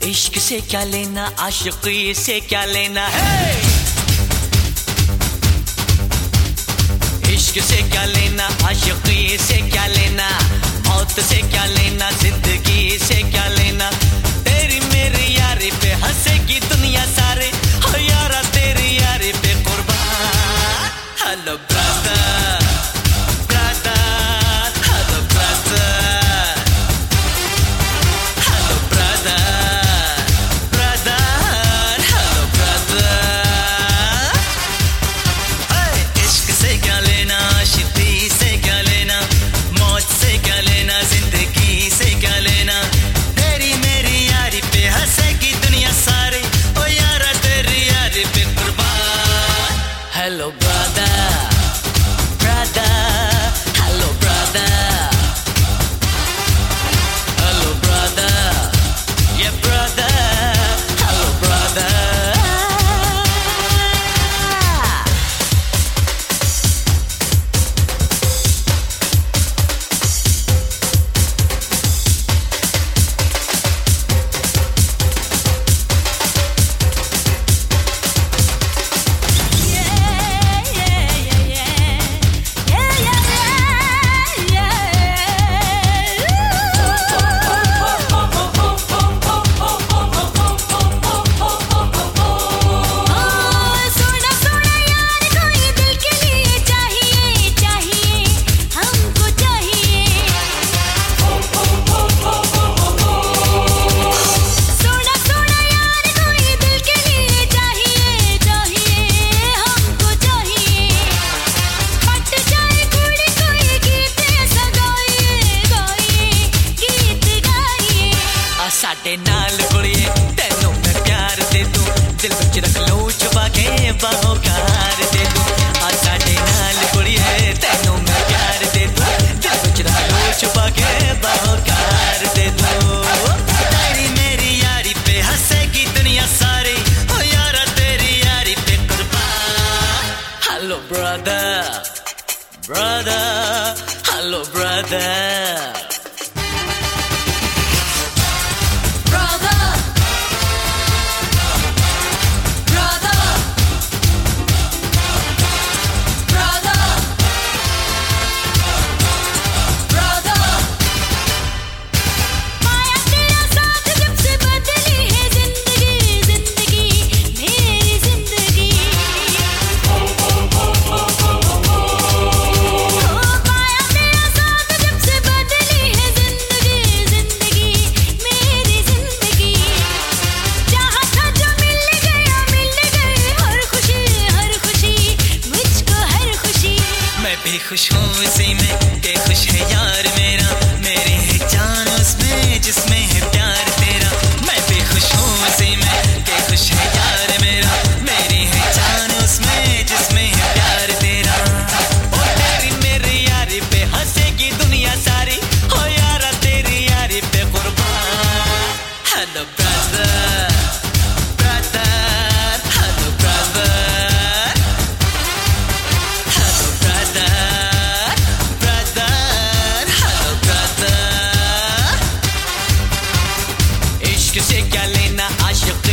इश्क से क्या लेना, आशिकी से क्या लेना है। इश्क से क्या लेना, आशिकी से क्या लेना, मौत से क्या लेना, जिंदगी से क्या लेना। तेरी मेरी यारी पे हंसेगी दुनिया सारे, हो यारा तेरी यारी पे कुर्बान। Hello brother, brother, hello brother, hello brother, brother, hello brother. इश्क से क्या लेना, आशिकी से क्या लेना, मौत से क्या लेना, जिंदगी से क्या लेना। तेरी मेरी यारी पे हंसेगी दुनिया सारे, ओ यारा तेरी यारी पे कुर्बान। Hello brother, brother, hello brother, hello brother, ये ब्रदर, हेलो ब्रदर। साडे नाल कुड़िए तेनू मैं प्यार दे दूं, दिल विच रख लो छुपा के बाहोकार दे दूं। आ साडे नाल कुड़िए तेनू मैं प्यार दे दूं, दिल विच रख लो छुपा के बाहोकार दे दूं। तेरी मेरी यारी पे हंसेगी दुनिया सारी, ओ यारा तेरी यारी पे कुर्बान। Hello brother, brother, hello brother. खुश हूँ उसी में के खुश है यार मेरा, मेरी है जान उसमें जिसमें है प्यार तेरा। मैं भी खुश हूँ उसी में के खुश है यार मेरा, मेरी है जान उसमें जिसमें है प्यार तेरा। ओ तेरी मेरी यारी पे हंसेगी दुनिया सारी, हो यारा तेरी यारी पे कुर्बान। Hello brother, brother, hello brother, hello brother, इश्क से क्या लेना, आशिक